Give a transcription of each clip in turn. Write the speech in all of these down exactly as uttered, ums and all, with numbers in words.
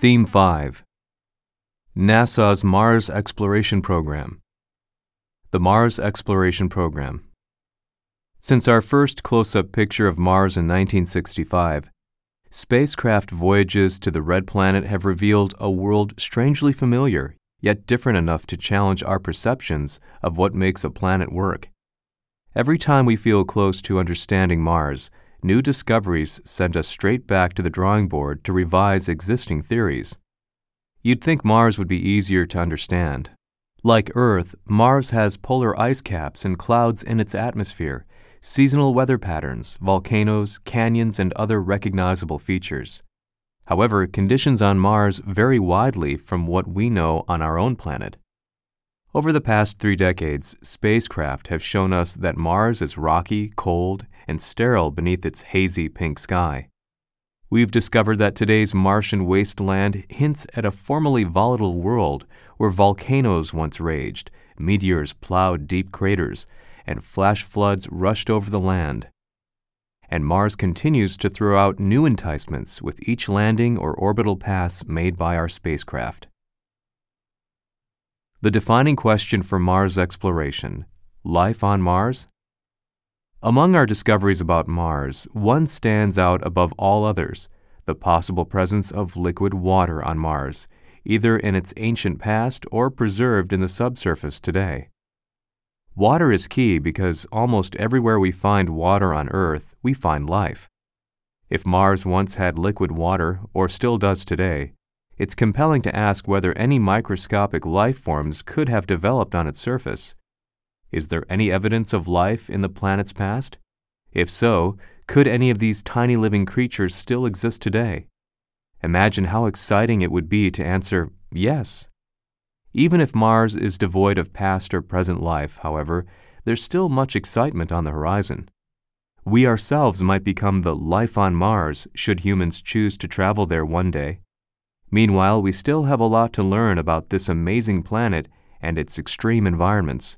Theme five. NASA's Mars Exploration Program. The Mars Exploration Program. Since our first close-up picture of Mars in nineteen sixty-five, spacecraft voyages to the Red Planet have revealed a world strangely familiar, yet different enough to challenge our perceptions of what makes a planet work. Every time we feel close to understanding Mars, new discoveries send us straight back to the drawing board to revise existing theories. You'd think Mars would be easier to understand. Like Earth, Mars has polar ice caps and clouds in its atmosphere, seasonal weather patterns, volcanoes, canyons, and other recognizable features. However, conditions on Mars vary widely from what we know on our own planet. Over the past three decades, spacecraft have shown us that Mars is rocky, cold, and sterile beneath its hazy pink sky. We've discovered that today's Martian wasteland hints at a formerly volatile world where volcanoes once raged, meteors plowed deep craters, and flash floods rushed over the land. And Mars continues to throw out new enticements with each landing or orbital pass made by our spacecraft. The defining question for Mars exploration: life on Mars? Among our discoveries about Mars, one stands out above all others: the possible presence of liquid water on Mars, either in its ancient past or preserved in the subsurface today. Water is key because almost everywhere we find water on Earth, we find life. If Mars once had liquid water, or still does today, it's compelling to ask whether any microscopic life forms could have developed on its surface. Is there any evidence of life in the planet's past? If so, could any of these tiny living creatures still exist today? Imagine how exciting it would be to answer yes. Even if Mars is devoid of past or present life, however, there's still much excitement on the horizon. We ourselves might become the life on Mars should humans choose to travel there one day. Meanwhile, we still have a lot to learn about this amazing planet and its extreme environments.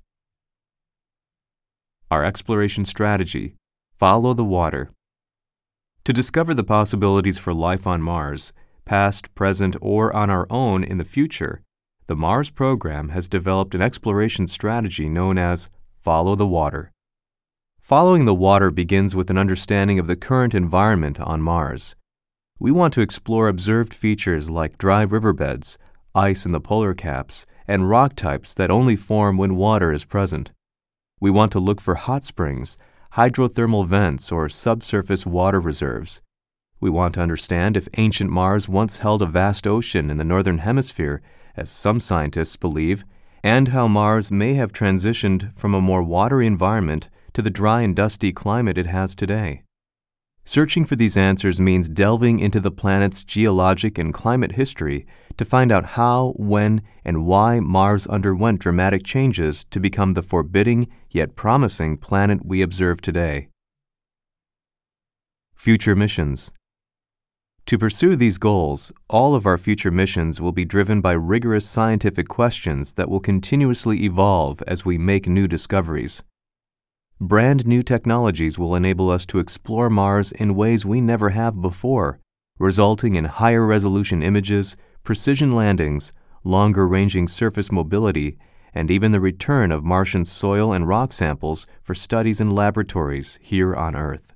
Our exploration strategy: follow the water. To discover the possibilities for life on Mars, past, present, or on our own in the future, the Mars program has developed an exploration strategy known as Follow the Water. Following the water begins with an understanding of the current environment on Mars. We want to explore observed features like dry riverbeds, ice in the polar caps, and rock types that only form when water is present. We want to look for hot springs, hydrothermal vents, or subsurface water reserves. We want to understand if ancient Mars once held a vast ocean in the northern hemisphere, as some scientists believe, and how Mars may have transitioned from a more watery environment to the dry and dusty climate it has today. Searching for these answers means delving into the planet's geologic and climate history to find out how, when, and why Mars underwent dramatic changes to become the forbidding yet promising planet we observe today. Future missions. To pursue these goals, all of our future missions will be driven by rigorous scientific questions that will continuously evolve as we make new discoveries. Brand new technologies will enable us to explore Mars in ways we never have before, resulting in higher resolution images, precision landings, longer-ranging surface mobility, and even the return of Martian soil and rock samples for studies in laboratories here on Earth.